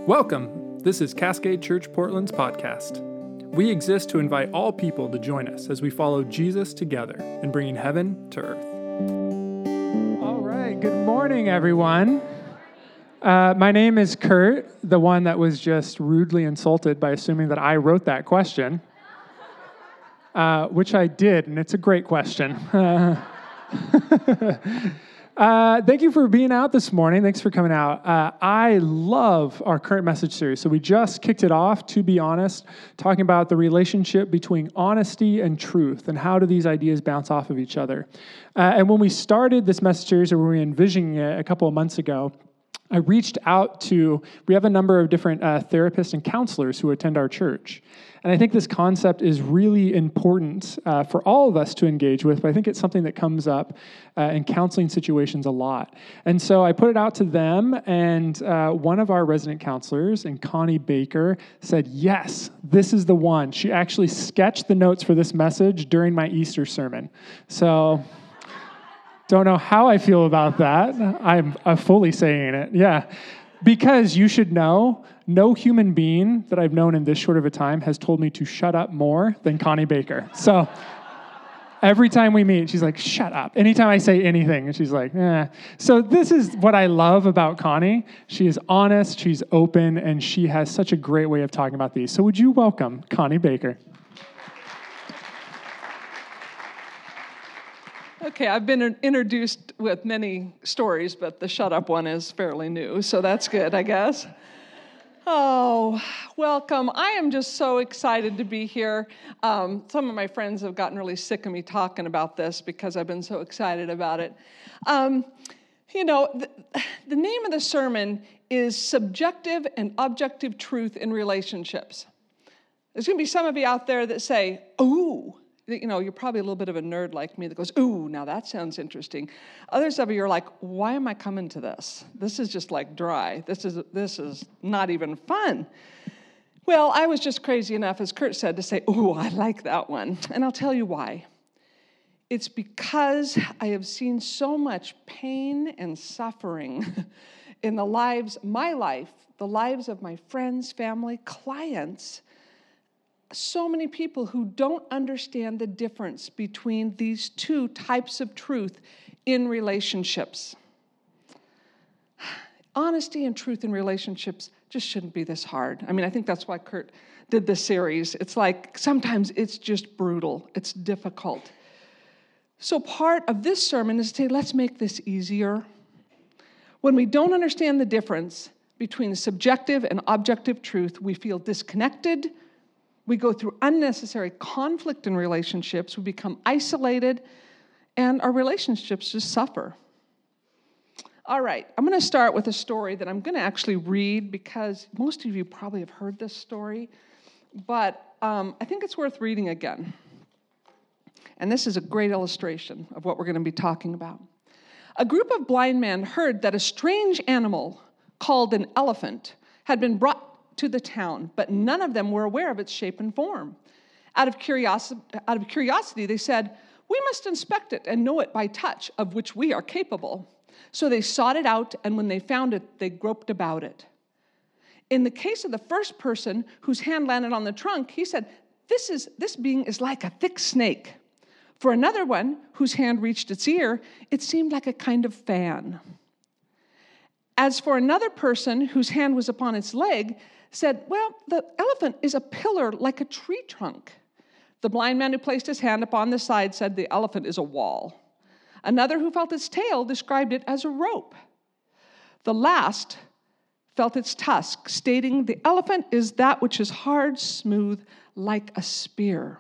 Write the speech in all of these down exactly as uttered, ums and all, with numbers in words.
Welcome. This is Cascade Church Portland's podcast. We exist to invite all people to join us as we follow Jesus together in bringing heaven to earth. All right. Good morning, everyone. Uh, my name is Kurt, the one that was just rudely insulted by assuming that I wrote that question, uh, which I did, and it's a great question. Uh, Uh, thank you for being out this morning. Thanks for coming out. Uh, I love our current message series. So we just kicked it off, to be honest, talking about the relationship between honesty and truth and how do these ideas bounce off of each other. Uh, and when we started this message series, or when we were envisioning it a couple of months ago, I reached out to, we have a number of different uh, therapists and counselors who attend our church. And I think this concept is really important uh, for all of us to engage with, but I think it's something that comes up uh, in counseling situations a lot. And so I put it out to them, and uh, one of our resident counselors, and Connie Baker, said, yes, this is the one. She actually sketched the notes for this message during my Easter sermon. So don't know how I feel about that. I'm, I'm fully saying it, yeah. Because you should know, no human being that I've known in this short of a time has told me to shut up more than Connie Baker. So every time we meet, she's like, shut up. Anytime I say anything, and she's like, eh. So this is what I love about Connie. She is honest, she's open, and she has such a great way of talking about these. So would you welcome Connie Baker? Okay, I've been introduced with many stories, but the shut up one is fairly new, so that's good, I guess. Oh, welcome. I am just so excited to be here. Um, some of my friends have gotten really sick of me talking about this because I've been so excited about it. Um, you know, the, the name of the sermon is Subjective and Objective Truth in Relationships. There's going to be some of you out there that say, ooh. You know, you're probably a little bit of a nerd like me that goes, ooh, now that sounds interesting. Others of you are like, why am I coming to this? This is just like dry. This is this is not even fun. Well, I was just crazy enough, as Kurt said, to say, ooh, I like that one. And I'll tell you why. It's because I have seen so much pain and suffering in the lives, my life, the lives of my friends, family, clients, so many people who don't understand the difference between these two types of truth in relationships. Honesty and truth in relationships just shouldn't be this hard. I mean, I think that's why Kurt did this series. It's like sometimes it's just brutal. It's difficult. So part of this sermon is to say, let's make this easier. When we don't understand the difference between subjective and objective truth, we feel disconnected. We go through unnecessary conflict in relationships, we become isolated, and our relationships just suffer. All right, I'm going to start with a story that I'm going to actually read because most of you probably have heard this story, but um, I think it's worth reading again. And this is a great illustration of what we're going to be talking about. A group of blind men heard that a strange animal called an elephant had been brought to the town, but none of them were aware of its shape and form. Out of curiosity, out of curiosity, they said, we must inspect it and know it by touch, of which we are capable. So they sought it out, and when they found it, they groped about it. In the case of the first person whose hand landed on the trunk, he said, this is this being is like a thick snake. For another one, whose hand reached its ear, it seemed like a kind of fan. As for another person whose hand was upon its leg, said, well, the elephant is a pillar like a tree trunk. The blind man who placed his hand upon the side said the elephant is a wall. Another who felt its tail described it as a rope. The last felt its tusk, stating the elephant is that which is hard, smooth, like a spear.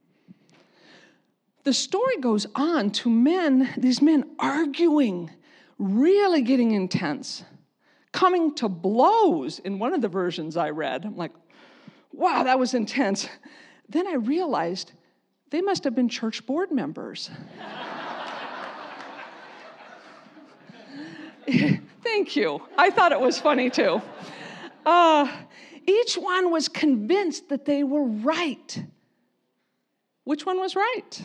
The story goes on to men, these men arguing, really getting intense, coming to blows in one of the versions I read. I'm like, wow, that was intense. Then I realized they must have been church board members. Thank you. I thought it was funny too. Uh, each one was convinced that they were right. Which one was right?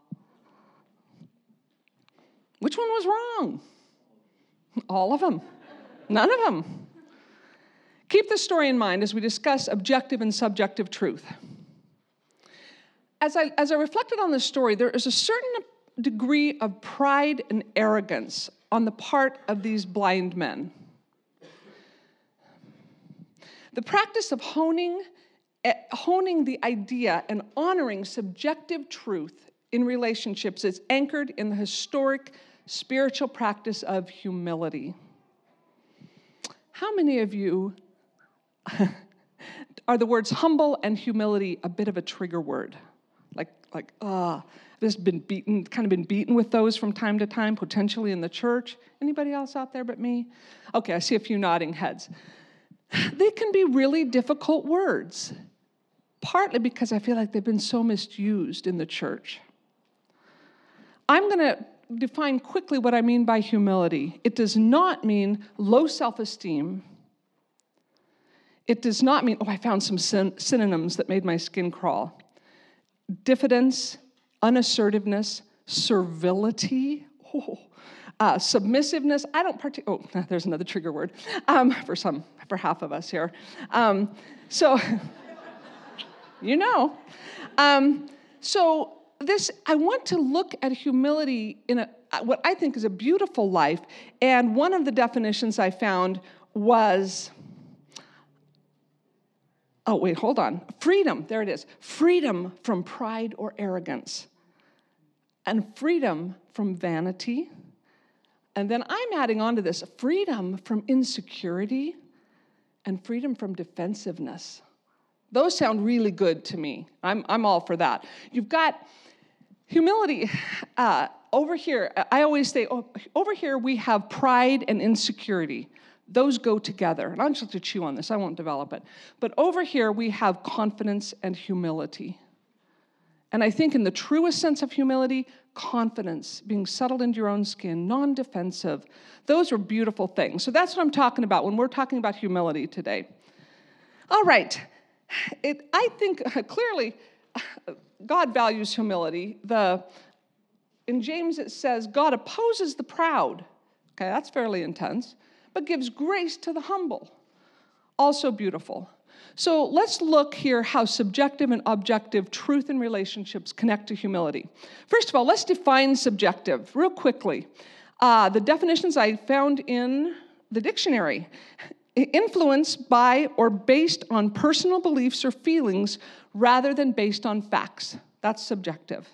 Which one was wrong? All of them. None of them. Keep this story in mind as we discuss objective and subjective truth. As I, as I reflected on this story, there is a certain degree of pride and arrogance on the part of these blind men. The practice of honing, eh, honing the idea and honoring subjective truth in relationships is anchored in the historic spiritual practice of humility. How many of you are the words humble and humility a bit of a trigger word? Like, like, ah, I've just been beaten, kind of been beaten with those from time to time, potentially in the church. Anybody else out there but me? Okay, I see a few nodding heads. They can be really difficult words, partly because I feel like they've been so misused in the church. I'm going to define quickly what I mean by humility. It does not mean low self-esteem. It does not mean, oh, I found some syn- synonyms that made my skin crawl. Diffidence, unassertiveness, servility, oh, uh, submissiveness. I don't partic- Oh, there's another trigger word um, for some, for half of us here. Um, so, you know. Um, so this, I want to look at humility in a, what I think is a beautiful life. And one of the definitions I found was, oh, wait, hold on. Freedom, there it is. Freedom from pride or arrogance. And freedom from vanity. And then I'm adding on to this, freedom from insecurity and freedom from defensiveness. Those sound really good to me. I'm, I'm all for that. You've got humility. Uh, over here, I always say, oh, over here we have pride and insecurity. Those go together. And I'm just going to chew on this. I won't develop it. But over here, we have confidence and humility. And I think in the truest sense of humility, confidence, being settled into your own skin, non-defensive, those are beautiful things. So that's what I'm talking about when we're talking about humility today. All right. It, I think uh, clearly God values humility. The, in James it says, God opposes the proud. Okay, that's fairly intense. But gives grace to the humble. Also beautiful. So let's look here how subjective and objective truth and relationships connect to humility. First of all, let's define subjective real quickly. Uh, the definitions I found in the dictionary. Influenced by or based on personal beliefs or feelings rather than based on facts. That's subjective.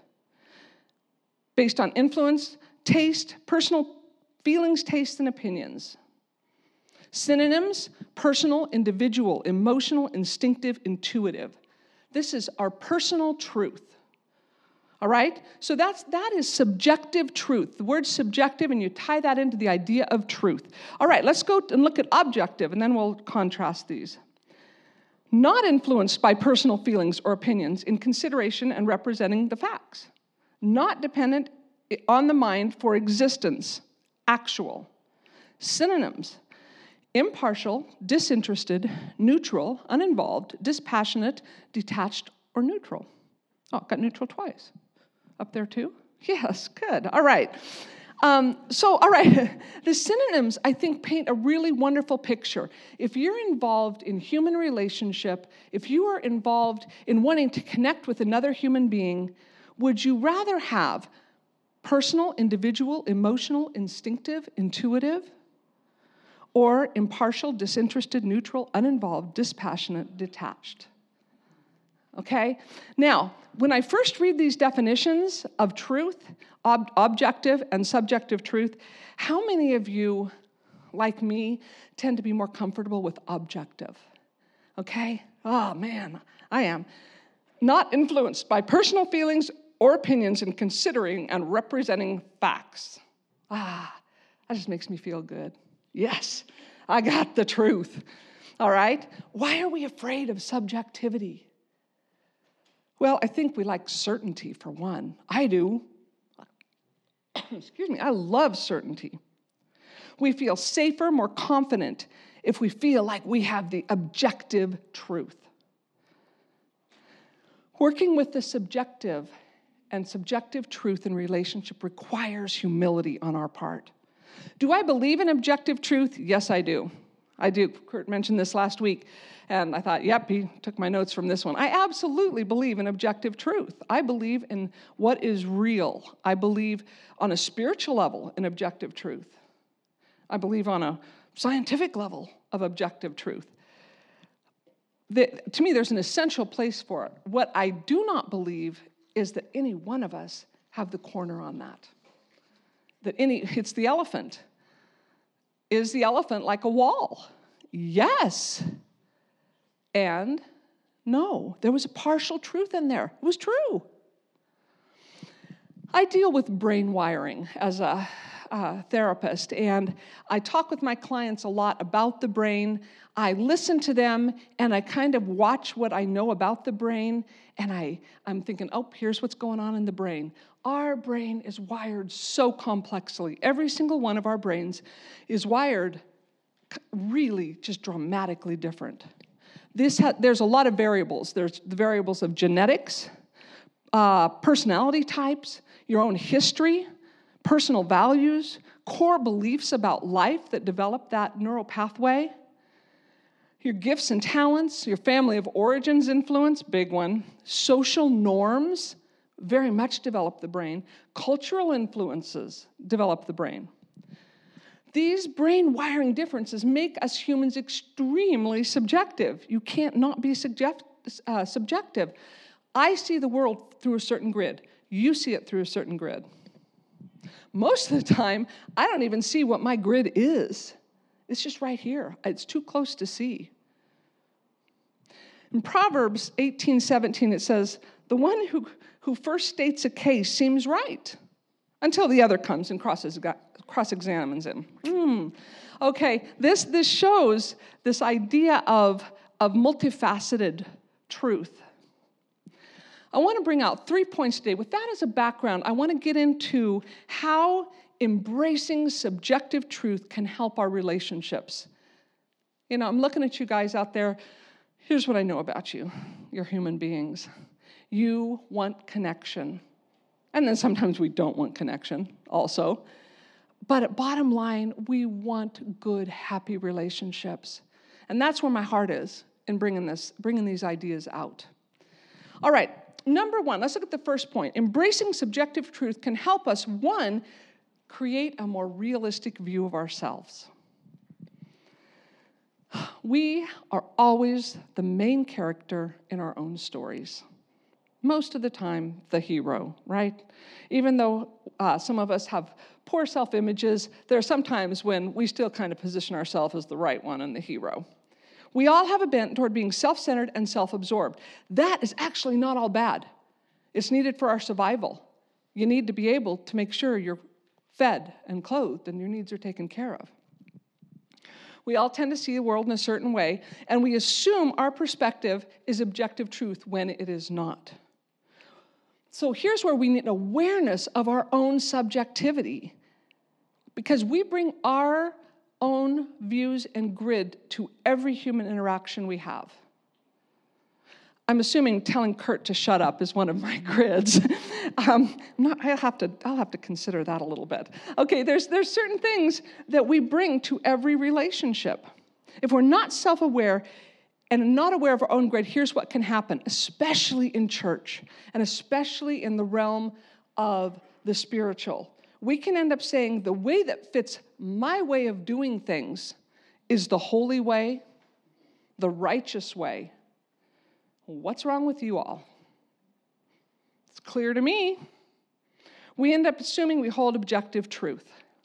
Based on influence, taste, personal feelings, tastes, and opinions. Synonyms, personal, individual, emotional, instinctive, intuitive. This is our personal truth. All right? So that's, that is subjective truth. The word subjective, and you tie that into the idea of truth. All right, let's go and look at objective, and then we'll contrast these. Not influenced by personal feelings or opinions in consideration and representing the facts. Not dependent on the mind for existence. Actual. Synonyms. Impartial, disinterested, neutral, uninvolved, dispassionate, detached, or neutral. Oh, got neutral twice. Up there too? Yes, good. All right. Um, so, all right, the synonyms, I think, paint a really wonderful picture. If you're involved in human relationship, if you are involved in wanting to connect with another human being, would you rather have personal, individual, emotional, instinctive, intuitive, or impartial, disinterested, neutral, uninvolved, dispassionate, detached? Okay? Now, when I first read these definitions of truth, ob- objective and subjective truth, how many of you, like me, tend to be more comfortable with objective? Okay? Oh, man, I am. Not influenced by personal feelings or opinions in considering and representing facts. Ah, that just makes me feel good. Yes, I got the truth. All right? Why are we afraid of subjectivity? Well, I think we like certainty, for one. I do. Excuse me, I love certainty. We feel safer, more confident if we feel like we have the objective truth. Working with the subjective and subjective truth in relationship requires humility on our part. Do I believe in objective truth? Yes, I do. I do. Kurt mentioned this last week, and I thought, yep, he took my notes from this one. I absolutely believe in objective truth. I believe in what is real. I believe on a spiritual level in objective truth. I believe on a scientific level of objective truth. The, to me, there's an essential place for it. What I do not believe is that any one of us have the corner on that. That any, it's the elephant. Is the elephant like a wall? Yes. And no, there was a partial truth in there. It was true. I deal with brain wiring as a uh, therapist, and I talk with my clients a lot about the brain. I listen to them, and I kind of watch what I know about the brain, and I, I'm thinking, oh, here's what's going on in the brain. Our brain is wired so complexly. Every single one of our brains is wired really just dramatically different. This ha- there's a lot of variables. There's the variables of genetics, uh, personality types, your own history, personal values, core beliefs about life that develop that neural pathway, your gifts and talents, your family of origins influence, big one, social norms, very much develop the brain, cultural influences develop the brain. These brain wiring differences make us humans extremely subjective. You can't not be subject, uh, subjective. I see the world through a certain grid. You see it through a certain grid. Most of the time, I don't even see what my grid is. It's just right here. It's too close to see. In Proverbs eighteen seventeen, it says, the one who, who first states a case seems right until the other comes and crosses, cross-examines him. Hmm. Okay, this, this shows this idea of, of multifaceted truth. I want to bring out three points today. With that as a background, I want to get into how embracing subjective truth can help our relationships. You know, I'm looking at you guys out there. Here's what I know about you. You're human beings. You want connection. And then sometimes we don't want connection also. But at bottom line, we want good, happy relationships. And that's where my heart is in bringing this, bringing these ideas out. All right. Number one, let's look at the first point. Embracing subjective truth can help us, one, create a more realistic view of ourselves. We are always the main character in our own stories. Most of the time, the hero, right? Even though uh, some of us have poor self-images, there are some times when we still kind of position ourselves as the right one and the hero. We all have a bent toward being self-centered and self-absorbed. That is actually not all bad. It's needed for our survival. You need to be able to make sure you're fed and clothed and your needs are taken care of. We all tend to see the world in a certain way, and we assume our perspective is objective truth when it is not. So here's where we need an awareness of our own subjectivity, because we bring our own views and grid to every human interaction we have. I'm assuming telling Kurt to shut up is one of my grids. um, not, I'll have to, I'll have to consider that a little bit. Okay, there's, there's certain things that we bring to every relationship. If we're not self-aware and not aware of our own grid, here's what can happen, especially in church and especially in the realm of the spiritual. We can end up saying the way that fits my way of doing things is the holy way, the righteous way. What's wrong with you all? It's clear to me. We end up assuming we hold objective truth.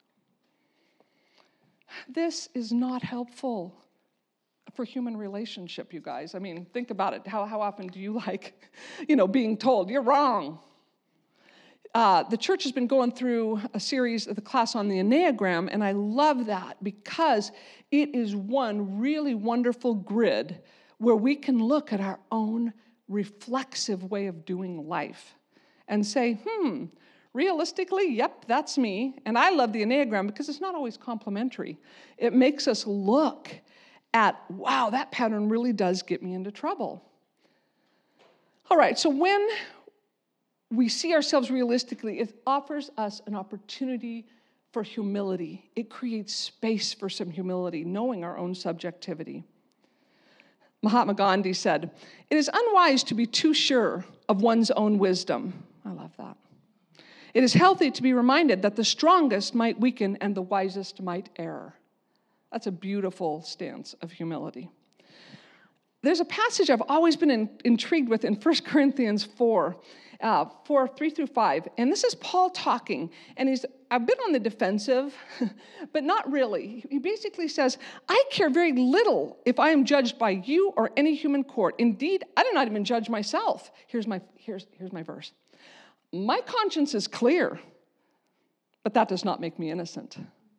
This is not helpful for human relationship, you guys. I mean, think about it. How, how often do you like, you know, being told, you're wrong? Uh, the church has been going through a series of the class on the Enneagram, and I love that because it is one really wonderful grid where we can look at our own reflexive way of doing life and say, hmm, realistically, yep, that's me. And I love the Enneagram because it's not always complimentary. It makes us look at, wow, that pattern really does get me into trouble. All right, so when we see ourselves realistically, it offers us an opportunity for humility. It creates space for some humility, knowing our own subjectivity. Mahatma Gandhi said, "It is unwise to be too sure of one's own wisdom." I love that. "It is healthy to be reminded that the strongest might weaken and the wisest might err." That's a beautiful stance of humility. There's a passage I've always been in, intrigued with in First Corinthians four, uh, four, three through five. And this is Paul talking. And he's, I've been on the defensive, but not really. He basically says, "I care very little if I am judged by you or any human court. Indeed, I do not even judge myself." Here's my, here's, here's my verse. "My conscience is clear, but that does not make me innocent."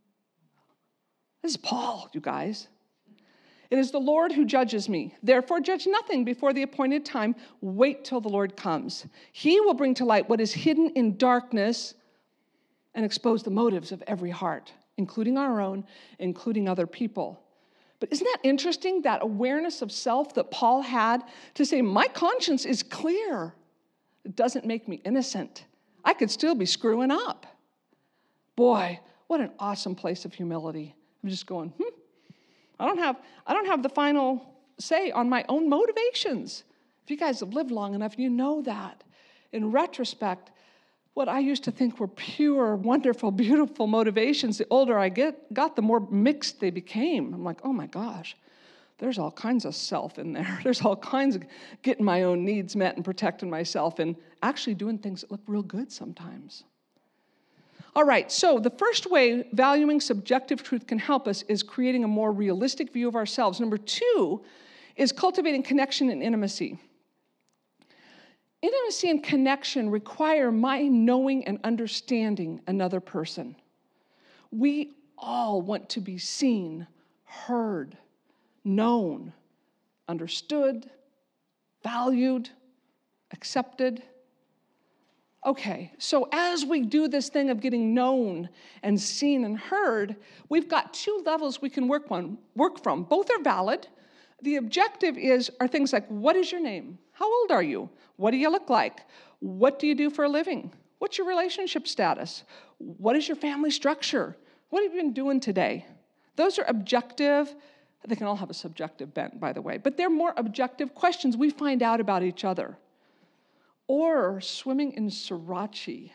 This is Paul, you guys. "It is the Lord who judges me. Therefore, judge nothing before the appointed time. Wait till the Lord comes. He will bring to light what is hidden in darkness and expose the motives of every heart, including our own, including other people." But isn't that interesting, that awareness of self that Paul had to say, my conscience is clear. It doesn't make me innocent. I could still be screwing up. Boy, what an awesome place of humility. I'm just going, hmm. I don't have I don't have the final say on my own motivations. If you guys have lived long enough, you know that. In retrospect, what I used to think were pure, wonderful, beautiful motivations, the older I get, got, the more mixed they became. I'm like, oh my gosh, there's all kinds of self in there. There's all kinds of getting my own needs met and protecting myself and actually doing things that look real good sometimes. All right, so the first way valuing subjective truth can help us is creating a more realistic view of ourselves. Number two is cultivating connection and intimacy. Intimacy and connection require my knowing and understanding another person. We all want to be seen, heard, known, understood, valued, accepted. Okay, so as we do this thing of getting known and seen and heard, we've got two levels we can work on, work from. Both are valid. The objective is are things like, what is your name? How old are you? What do you look like? What do you do for a living? What's your relationship status? What is your family structure? What have you been doing today? Those are objective. They can all have a subjective bent, by the way, but they're more objective questions we find out about each other. Or swimming in sriracha.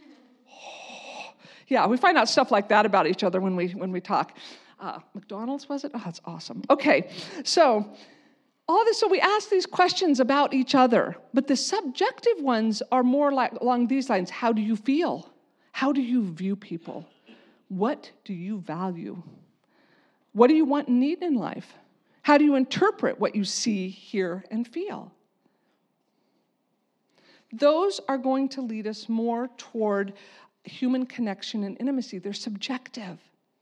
Oh, yeah, we find out stuff like that about each other when we when we talk. Uh, McDonald's, was it? Oh, that's awesome. Okay, so all this. So we ask these questions about each other, but the subjective ones are more like along these lines. How do you feel? How do you view people? What do you value? What do you want and need in life? How do you interpret what you see, hear, and feel? Those are going to lead us more toward human connection and intimacy. They're subjective.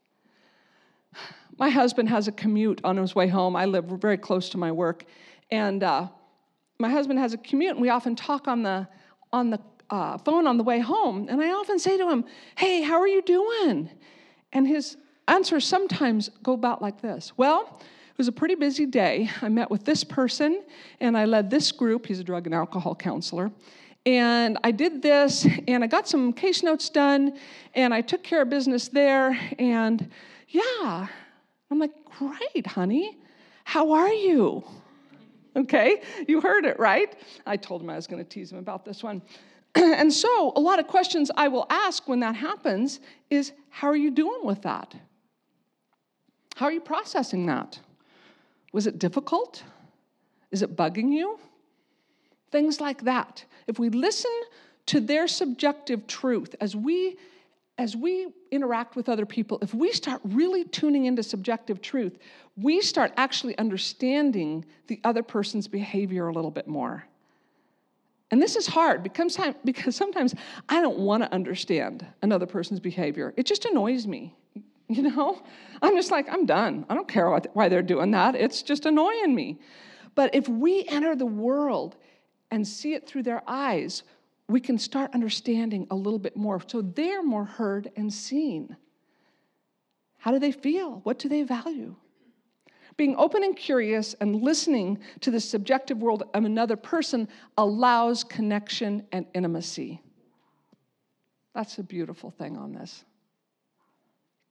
My husband has a commute on his way home. I live very close to my work. And uh, my husband has a commute, and we often talk on the, on the uh, phone on the way home. And I often say to him, hey, how are you doing? And his answers sometimes go about like this. Well, it was a pretty busy day. I met with this person, and I led this group. He's a drug and alcohol counselor. And I did this, and I got some case notes done, and I took care of business there, and yeah. I'm like, great, honey. How are you? Okay, you heard it, right? I told him I was going to tease him about this one. And so a lot of questions I will ask when that happens is, how are you doing with that? How are you processing that? Was it difficult? Is it bugging you? Things like that. If we listen to their subjective truth as we as we interact with other people, if we start really tuning into subjective truth, we start actually understanding the other person's behavior a little bit more. And this is hard because because sometimes I don't want to understand another person's behavior. It just annoys me. You know, I'm just like, I'm done. I don't care what, why they're doing that. It's just annoying me. But if we enter the world and see it through their eyes, we can start understanding a little bit more. So they're more heard and seen. How do they feel? What do they value? Being open and curious and listening to the subjective world of another person allows connection and intimacy. That's a beautiful thing on this.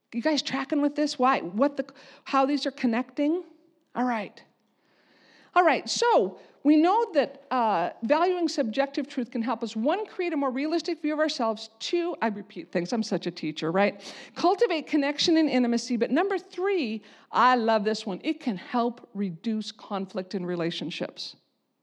You guys tracking with this? Why? What the, how these are connecting? All right. All right, so we know that uh, valuing subjective truth can help us, one, create a more realistic view of ourselves, two, I repeat things, I'm such a teacher, right? Cultivate connection and intimacy, but number three, I love this one, it can help reduce conflict in relationships.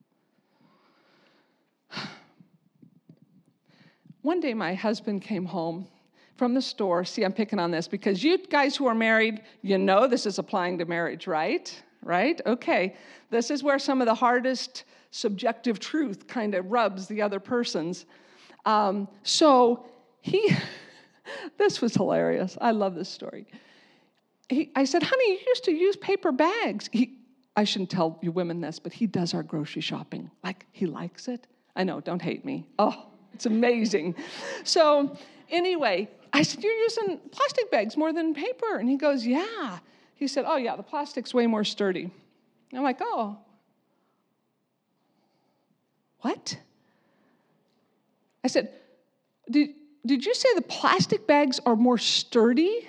One day my husband came home from the store. See, I'm picking on this because you guys who are married, you know this is applying to marriage, right? Right? Okay. This is where some of the hardest subjective truth kind of rubs the other person's. Um, so he, this was hilarious. I love this story. He, I said, honey, you used to use paper bags. He, I shouldn't tell you women this, but he does our grocery shopping. Like, he likes it. I know, don't hate me. Oh, it's amazing. So anyway, I said, you're using plastic bags more than paper. And he goes, yeah. He said, oh, yeah, the plastic's way more sturdy. And I'm like, oh. What? I said, did, did you say the plastic bags are more sturdy?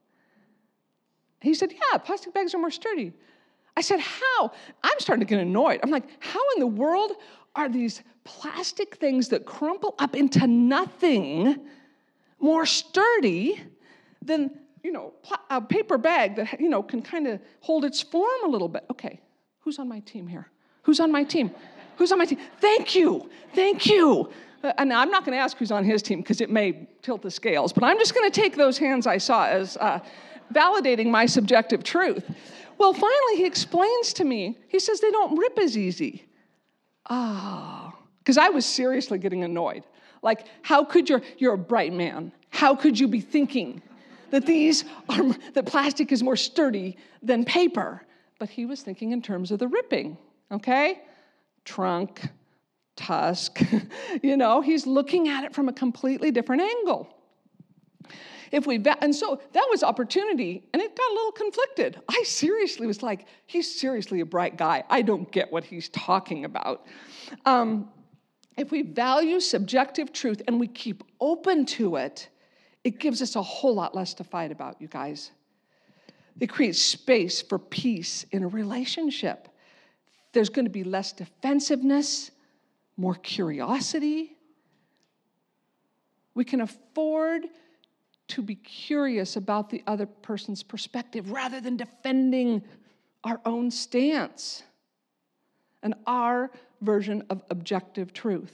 He said, yeah, plastic bags are more sturdy. I said, how? I'm starting to get annoyed. I'm like, how in the world are these plastic things that crumple up into nothing more sturdy than, you know, a paper bag that, you know, can kind of hold its form a little bit? Okay, who's on my team here? Who's on my team? Who's on my team? Thank you, thank you. Uh, and I'm not going to ask who's on his team because it may tilt the scales, but I'm just going to take those hands I saw as uh, validating my subjective truth. Well, finally he explains to me, he says they don't rip as easy. Ah, because I was seriously getting annoyed. Like, how could you, you're a bright man, how could you be thinking that these are, that plastic is more sturdy than paper? But he was thinking in terms of the ripping, okay? Trunk, tusk, you know, he's looking at it from a completely different angle. If we, and so that was opportunity, and it got a little conflicted. I seriously was like, he's seriously a bright guy. I don't get what he's talking about. Um, if we value subjective truth and we keep open to it, it gives us a whole lot less to fight about, you guys. It creates space for peace in a relationship. There's going to be less defensiveness, more curiosity. We can afford to be curious about the other person's perspective rather than defending our own stance and our version of objective truth.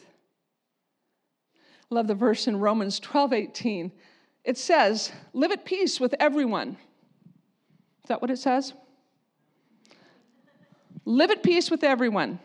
I love the verse in Romans twelve eighteen. It says, live at peace with everyone. Is that what it says? Live at peace with everyone.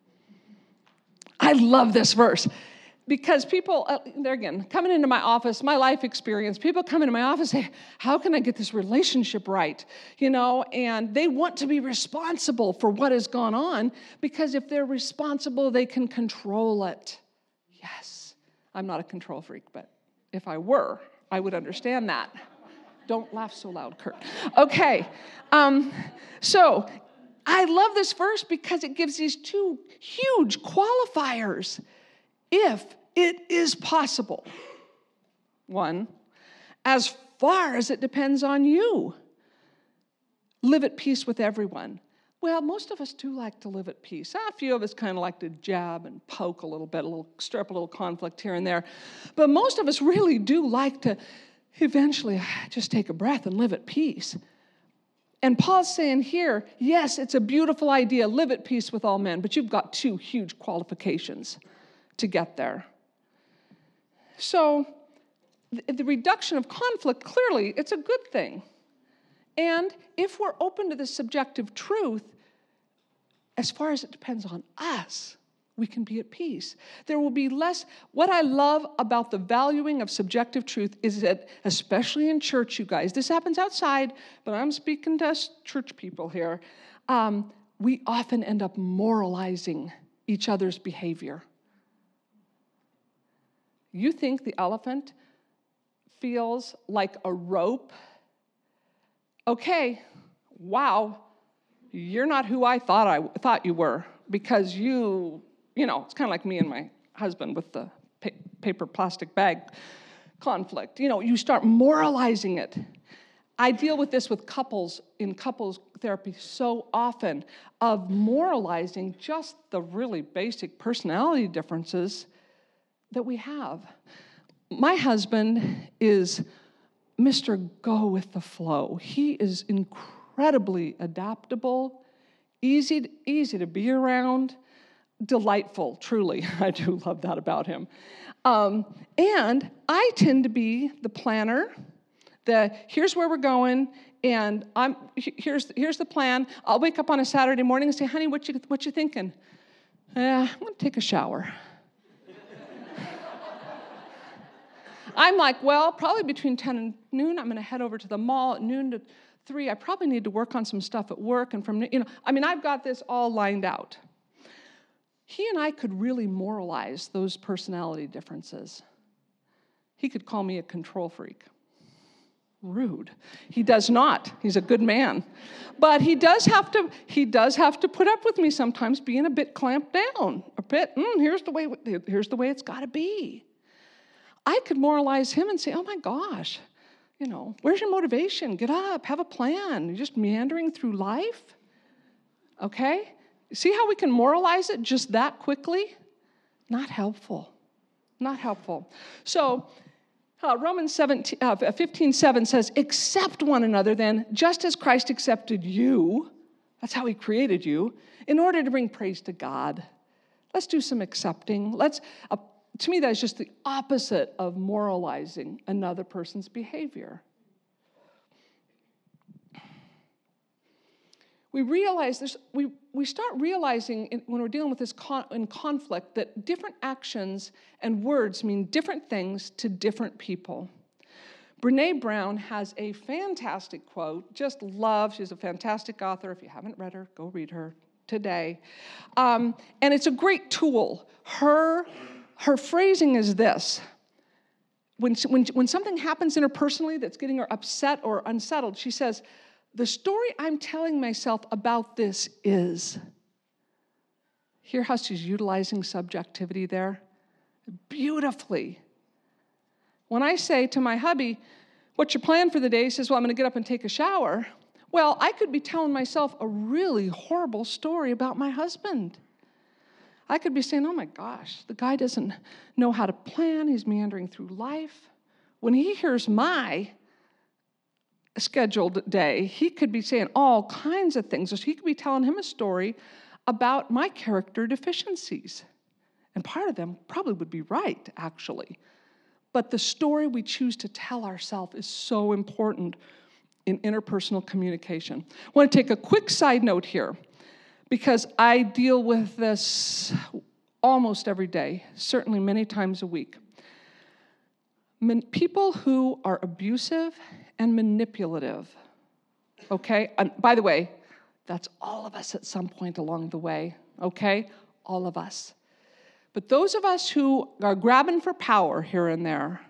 I love this verse. Because people, uh, there again, coming into my office, my life experience, people come into my office and say, how can I get this relationship right? You know, and they want to be responsible for what has gone on, because if they're responsible, they can control it. Yes, I'm not a control freak, but if I were, I would understand that. Don't laugh so loud, Kurt. Okay, um, so I love this verse because it gives these two huge qualifiers. If it is possible. One, as far as it depends on you. Live at peace with everyone. Well, most of us do like to live at peace. A few of us kind of like to jab and poke a little bit, a little, stir up a little conflict here and there. But most of us really do like to eventually just take a breath and live at peace. And Paul's saying here, yes, it's a beautiful idea, live at peace with all men, but you've got two huge qualifications to get there. So the reduction of conflict, clearly, it's a good thing. And if we're open to the subjective truth, as far as it depends on us, we can be at peace. There will be less. What I love about the valuing of subjective truth is that, especially in church, you guys, this happens outside, but I'm speaking to us church people here, um, we often end up moralizing each other's behavior. You think the elephant feels like a rope? Okay, wow, you're not who I thought I thought you were, because you, you know, it's kind of like me and my husband with the pa- paper plastic bag conflict. You know, you start moralizing it. I deal with this with couples in couples therapy so often, of moralizing just the really basic personality differences that we have. My husband is Mister Go with the flow. He is incredibly adaptable, easy, easy to be around, delightful, truly. I do love that about him. Um, and I tend to be the planner. The, here's where we're going, and I'm here's here's the plan. I'll wake up on a Saturday morning and say, honey, what you what you thinking? Uh, I'm gonna take a shower. I'm like, well, probably between ten and noon, I'm gonna head over to the mall. At noon to three, I probably need to work on some stuff at work, and from you know, I mean, I've got this all lined out. He and I could really moralize those personality differences. He could call me a control freak. Rude. He does not. He's a good man. But he does have to, he does have to put up with me sometimes being a bit clamped down. A bit, mm, here's the way, here's the way it's got to be. I could moralize him and say, oh my gosh, you know, where's your motivation? Get up, have a plan. You're just meandering through life. Okay? See how we can moralize it just that quickly? Not helpful. Not helpful. So, Uh, Romans fifteen seven says, accept one another then, just as Christ accepted you. That's how he created you, in order to bring praise to God. Let's do some accepting. Let's. Uh, to me, that's just the opposite of moralizing another person's behavior. We realize this, we, we start realizing in, when we're dealing with this con, in conflict that different actions and words mean different things to different people. Brené Brown has a fantastic quote, just love, she's a fantastic author. If you haven't read her, go read her today. Um, and it's a great tool. Her, her phrasing is this. When, when, when something happens interpersonally that's getting her upset or unsettled, she says, the story I'm telling myself about this is. Hear how she's utilizing subjectivity there? Beautifully. When I say to my hubby, what's your plan for the day? He says, well, I'm going to get up and take a shower. Well, I could be telling myself a really horrible story about my husband. I could be saying, oh my gosh, the guy doesn't know how to plan. He's meandering through life. When he hears my scheduled day, he could be saying all kinds of things. So he could be telling him a story about my character deficiencies. And part of them probably would be right, actually. But the story we choose to tell ourselves is so important in interpersonal communication. I want to take a quick side note here, because I deal with this almost every day, certainly many times a week. People who are abusive and manipulative, okay? And by the way, that's all of us at some point along the way, okay? All of us. But those of us who are grabbing for power here and there,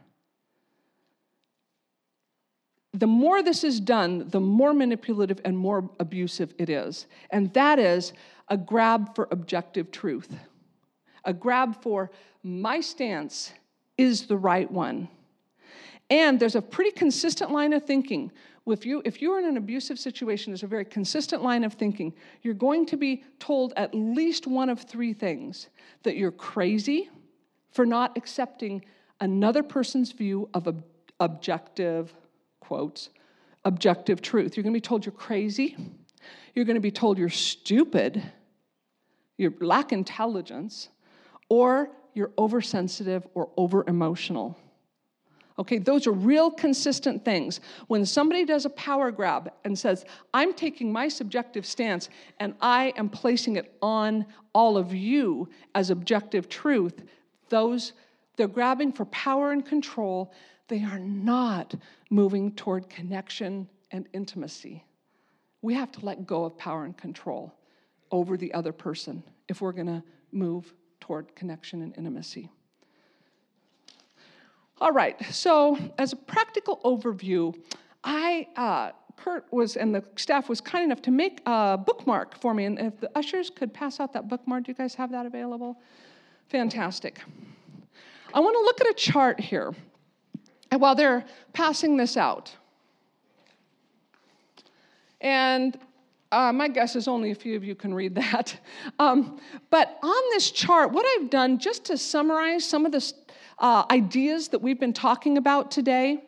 the more this is done, the more manipulative and more abusive it is. And that is a grab for objective truth. A grab for my stance is the right one. And there's a pretty consistent line of thinking. If, you, if you're in an abusive situation, there's a very consistent line of thinking. You're going to be told at least one of three things. That you're crazy for not accepting another person's view of ob- objective, quotes, objective truth. You're going to be told you're crazy. You're going to be told you're stupid. You lack intelligence. Or you're oversensitive or over-emotional. Okay, those are real consistent things. When somebody does a power grab and says, I'm taking my subjective stance and I am placing it on all of you as objective truth, those, they're grabbing for power and control. They are not moving toward connection and intimacy. We have to let go of power and control over the other person if we're going to move toward connection and intimacy. All right, so as a practical overview, I, uh, Kurt was, and the staff was kind enough to make a bookmark for me, and if the ushers could pass out that bookmark, do you guys have that available? Fantastic. I want to look at a chart here, and while they're passing this out, And uh, my guess is only a few of you can read that. Um, but on this chart, what I've done, just to summarize some of the uh, ideas that we've been talking about today,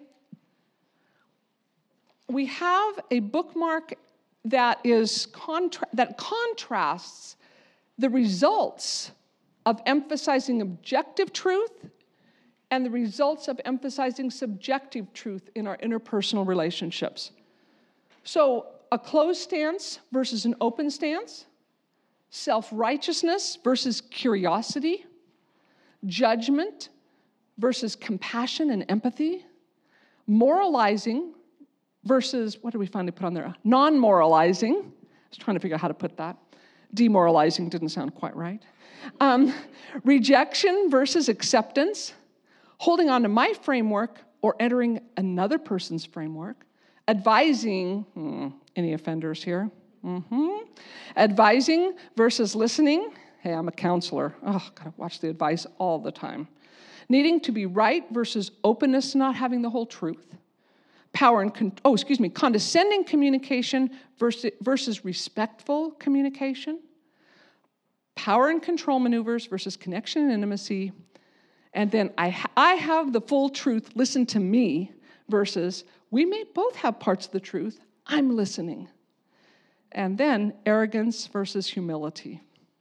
we have a bookmark that is contra- that contrasts the results of emphasizing objective truth and the results of emphasizing subjective truth in our interpersonal relationships. So a closed stance versus an open stance, self-righteousness versus curiosity, judgment versus compassion and empathy, moralizing versus, what did we finally put on there? Non-moralizing. I was trying to figure out how to put that. Demoralizing didn't sound quite right. Um, rejection versus acceptance, holding on to my framework or entering another person's framework, advising, hmm, any offenders here? Mm-hmm. Advising versus listening. Hey, I'm a counselor. Oh, gotta watch the advice all the time. Needing to be right versus openness, not having the whole truth. Power and, con- oh, excuse me, condescending communication versus, versus respectful communication. Power and control maneuvers versus connection and intimacy. And then I, ha- I have the full truth, listen to me, versus we may both have parts of the truth, I'm listening. And then arrogance versus humility.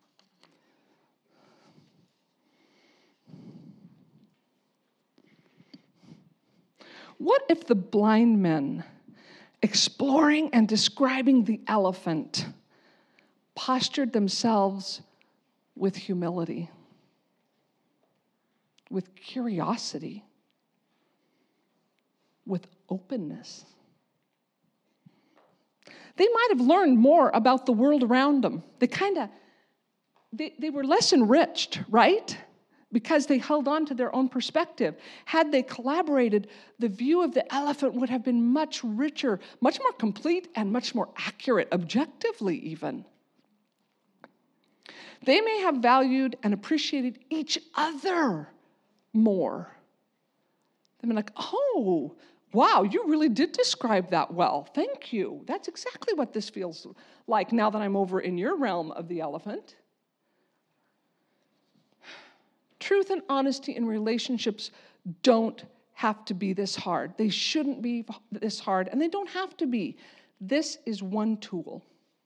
What if the blind men, exploring and describing the elephant, postured themselves with humility, with curiosity, with openness? They might have learned more about the world around them. They kind of, they, they were less enriched, right? Because they held on to their own perspective. Had they collaborated, the view of the elephant would have been much richer, much more complete, and much more accurate, objectively even. They may have valued and appreciated each other more. They've been like, oh, wow, you really did describe that well. Thank you. That's exactly what this feels like now that I'm over in your realm of the elephant. Truth and honesty in relationships don't have to be this hard. They shouldn't be this hard, and they don't have to be. This is one tool.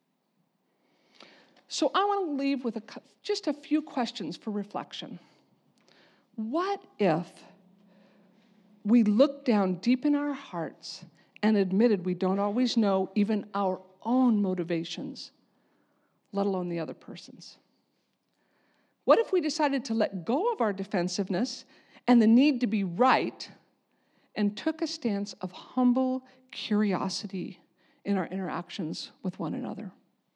So I want to leave with a, just a few questions for reflection. What if we looked down deep in our hearts and admitted we don't always know even our own motivations, let alone the other person's? What if we decided to let go of our defensiveness and the need to be right and took a stance of humble curiosity in our interactions with one another?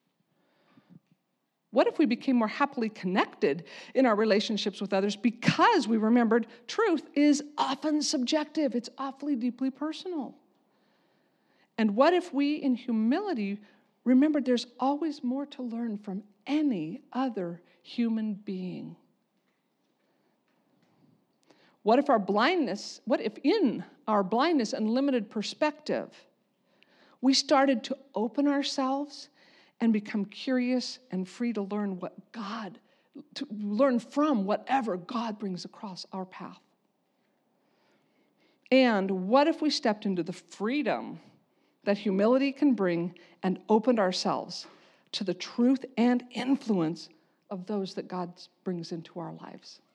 What if we became more happily connected in our relationships with others because we remembered truth is often subjective, it's awfully deeply personal? And what if we, in humility, remembered there's always more to learn from any other human being? What if our blindness, what if in our blindness and limited perspective, we started to open ourselves and become curious and free to learn what God, to learn from whatever God brings across our path? And what if we stepped into the freedom that humility can bring and opened ourselves to the truth and influence of those that God brings into our lives?